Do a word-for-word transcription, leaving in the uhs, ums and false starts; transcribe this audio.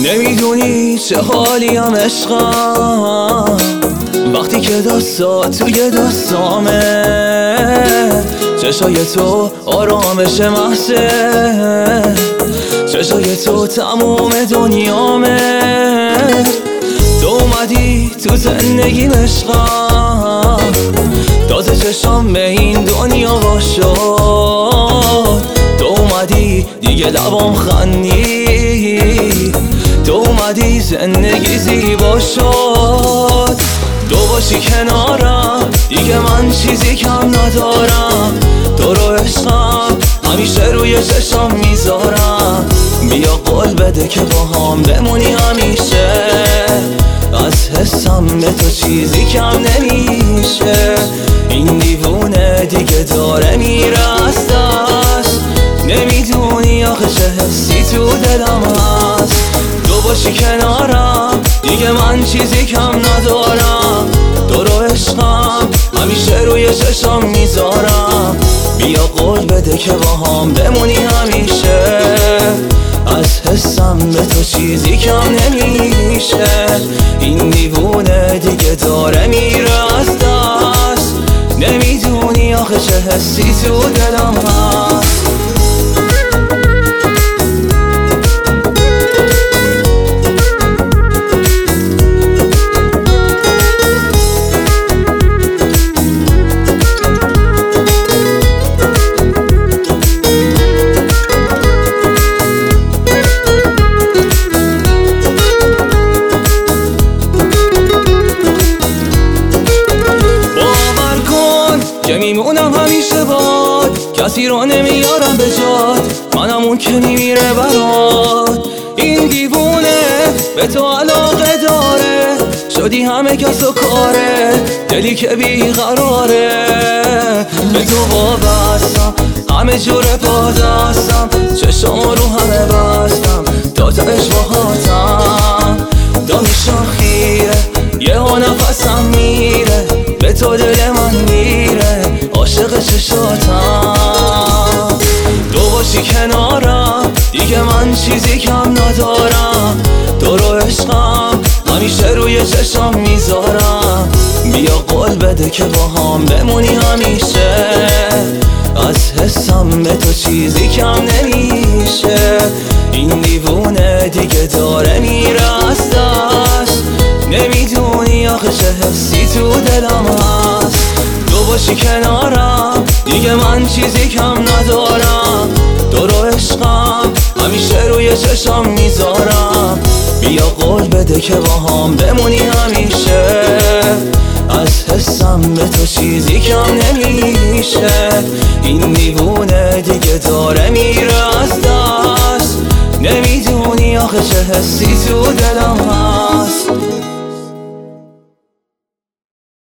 نمیدونی چه حالیم عشقم وقتی که دستا توی دستامه، چشای تو آرامش محضه، چشای تو تموم دنیامه. تو اومدی تو زندگیم عشقم، تازه چشام به این دنیا باشد. تو اومدی دیگه لبام خندی، تو اومدی زندگی زیبا شد. تو باشی کنارم دیگه من چیزی کم ندارم. تو رو عشقم همیشه روی چشام میذارم. بیا قول بده که با هم بمونی همیشه، از حسم به تو چیزی کم نمیشه. این دیوونه دیگه داره میره از دست، نمیدونی آخه چه حسی تو دلم هست. تو باشی کنارم دیگه من چیزی کم ندارم. تو رو عشقم همیشه روی چشام میذارم. بیا قول بده که با هم بمونی همیشه، از حسم به تو چیزی کم نمیشه. این دیوونه دیگه داره میره از دست، نمیدونی آخه چه حسی تو دلم هست. که میمونم همیشه باد، کسی رو نمیارم به جات، منم اون که میمیره برات. این دیوونه به تو علاقه داره، شدی همه کس و کاره، دلی که بیقراره. به تو وابستم همه جور پا دستم، چشم رو همه بستم تا تهش باهاتم. دانشان خیره یه ها نفسم میره، به تو دل من میره عاشق چشاتم. تو باشی کنارم دیگه من چیزی کم ندارم. تو رو عشقم همیشه روی چشام میذارم. بیا قول بده که با هم بمونی همیشه، از حسم به تو چیزی کم نمیشه. این دیوونه دیگه داره میره از دست، نمیدونی آخه چه حسی تو دلم هست. تو باشی کنارم دیگه من چیزی کم ندارم. تو رو عشقم همیشه روی چشام میذارم. بیا قول بده که با هم بمونی همیشه، از حسم به تو چیزی کم نمیشه. این دیوونه دیگه داره میره از دست، نمیدونی آخه چه حسی تو دلم هست.